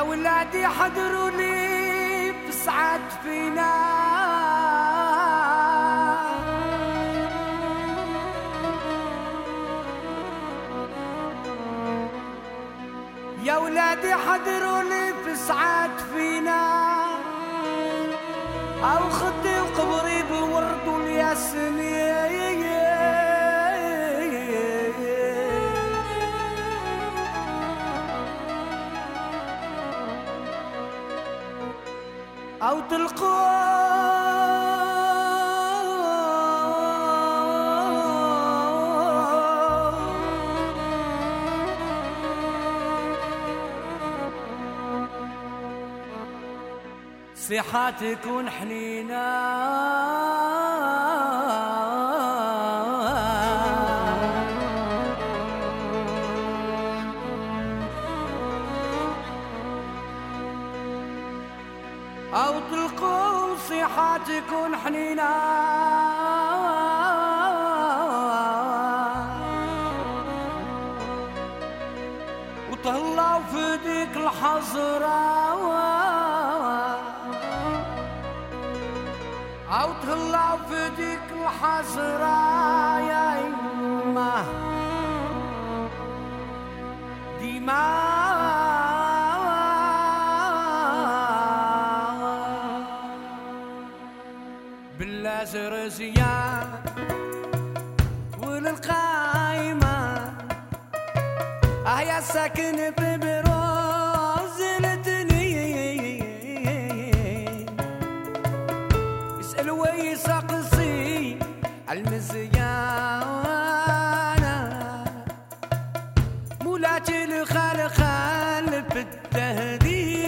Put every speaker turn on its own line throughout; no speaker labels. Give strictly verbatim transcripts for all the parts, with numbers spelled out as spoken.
ولادي حضروا لي بسعد فينا، يا ولادي حضروا لي بسعد فينا، او خدي وقبري بالورد والياسمين، أو تلقوا صيحة تكون حنينة، أو تلقوا صيحة تكون حنينة، وتهلاو في ديك الحزرة، أو تهلاو في ديك الحزرة يا إما ديما باللازر زيان وللقايمة اه يا ساكن ببروز الدنيا، يسأل ويسقسي عالمزيانة، مولاتي الخال خال بالتهديد،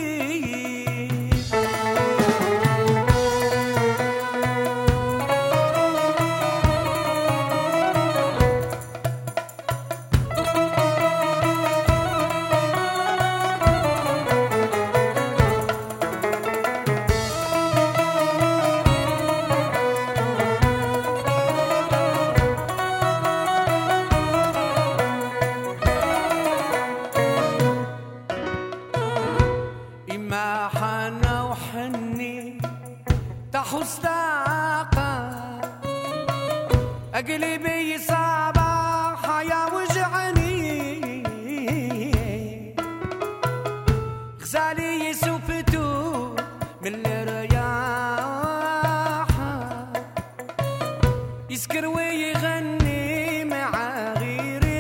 إما حنا وحني تحس طاقة قلبي صباح يا وجعني، غزالي سوفتو من الرياحة، يسكر ويغني مع غيري،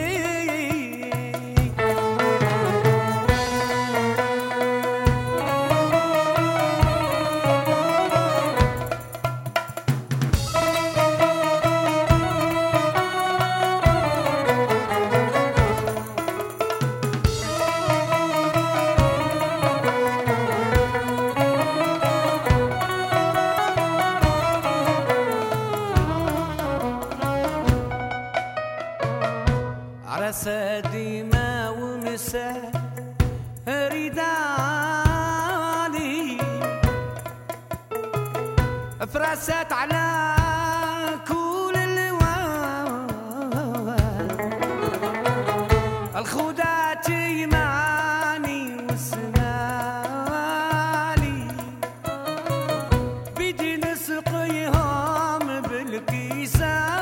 عرسة ديما ومساء ريداني، فرست على كل الوان، الخودات يماني وسنالي، بدي نسقيهم بالكيسان،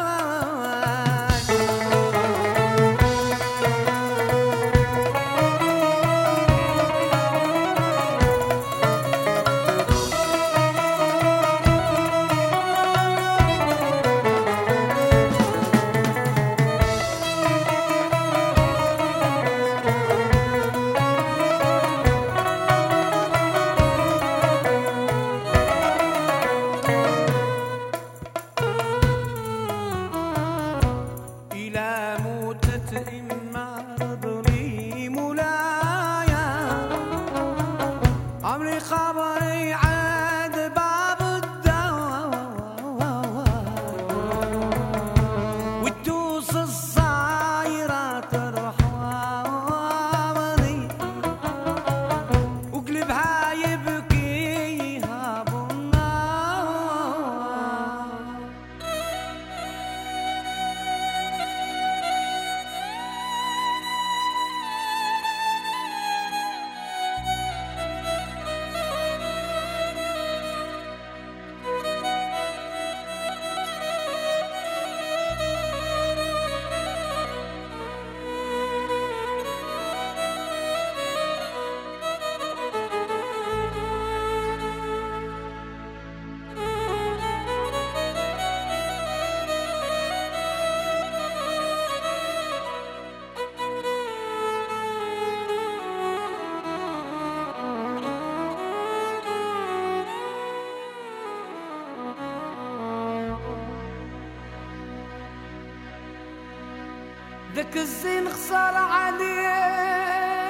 داك الزين خسر عليه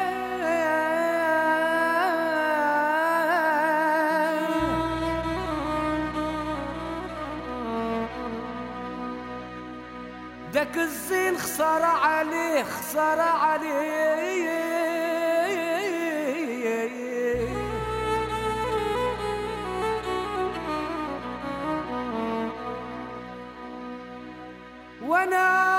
داك الزين خسر عليه خسر عليه وانا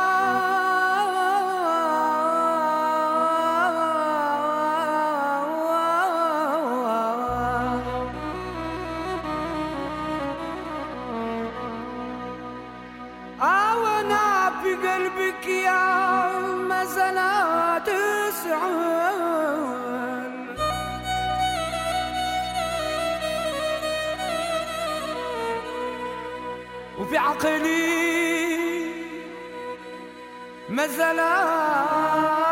وانا في قلبك يا ما زالت تسعن وفي عقلي ما زالت